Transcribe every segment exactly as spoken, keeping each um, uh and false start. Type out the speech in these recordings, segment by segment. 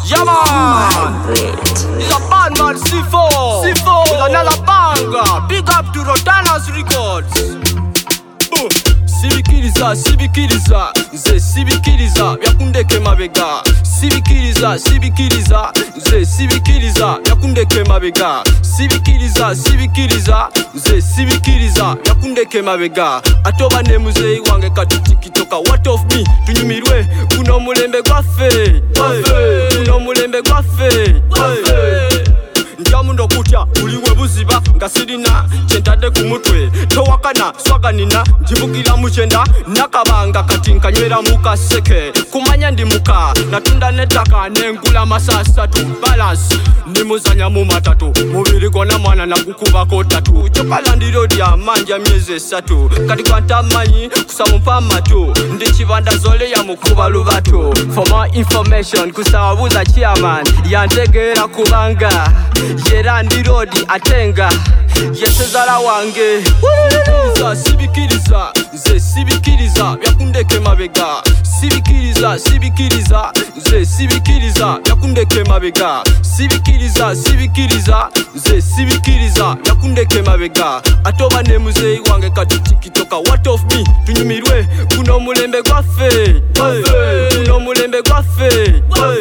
Yeah man, it's a bad man C four, C four with another banger. Big up to Rotanas Records. Boom. Sibikiriza, sibikiriza, nze sibikiriza, yakundeke mabega. Sibikiriza, sibikiriza, nze sibikiriza, yakundeke mabega. Sibikiriza, sibikiriza, nze sibikiriza, yakundeke mabega. Atoba ne muzeyi wange kati tikitoka. What of me? Tunyumirwe kuno mulembe gwaffe. Kuno mulembe gwaffe. Njamundo kutya uliwe buziba nga sirina kyentadde ku mutwe towakana swaganina njibukira mukyenda nakabanga kati nkanywera mu kaseke kumanya ndi muka natunda nettaka nengula masasatu balance nimuzanya mu matatu mubiri gona mwana nagukubako tatu kyokalandiro lya manja myezi esatu kati kwantamanyi kusamumpa matu ndi kibanda zole ya mukuba lubatu. For more information kusawabuza chairman yantegeera kubanga yera ndi rodi atenga yesezala wange. Sibikiriza, sibikiriza, nze sibikiriza, yakundeke mabega. Sibikiriza, sibikiriza, nze sibikiriza, yakundeke mabega. Sibikiriza, sibikiriza, nze sibikiriza, yakundeke mabega. Atoba ne muzeyi wange kati tikitoka. What of me? Tunyumirwe kuno mulembe gwaffe. Kuno mulembe gwaffe.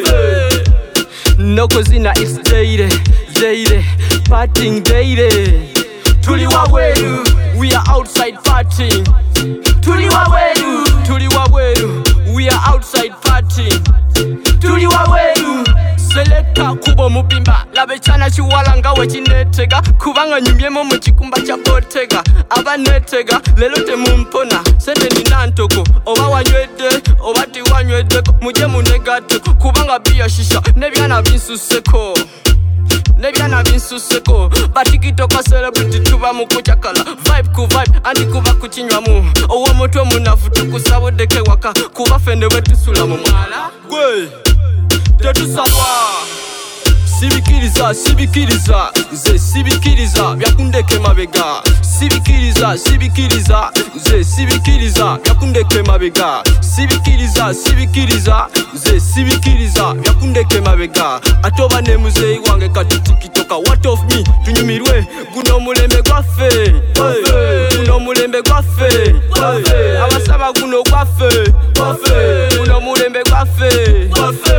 No kozina it's daily, daily, partying daily. Tuli waweru, we are outside partying. Tuli waweru, tuli waweru, we are outside partying. Tuli waweru. Selecta kubo mubimba labe chana chiwalanga wechinetega kubanga nyumyemo mu kikumba kya Bottega abanetega lelo temumpona sente ninantoko oba wanywedde oba tiwanywedde muje munegate kubanga biya shisha nebyana binsuseko nebyana binsuseko batikitoka celebrity tuba mukujakala vibe ku vibe andi kuba kukinywamu owo mutwe munafu tukusabudeke waka kuba fende wetusula mu mwala gwe tetusabwa. Sibikiriza, sibikiriza, nze sibikiriza, yakundeke mabega. Sibikiriza, sibikiriza, nze sibikiriza, yakundeke mabega. Sibikiriza, sibikiriza, nze sibikiriza, yakundeke mabega. Atoba ne muzeyi wange kati tikitoka. What of me? Tunyumirwe guno mulembe gwaffe. Guno mulembe gwaffe. Abasaba guno gwaffe. Guno mulembe gwaffe.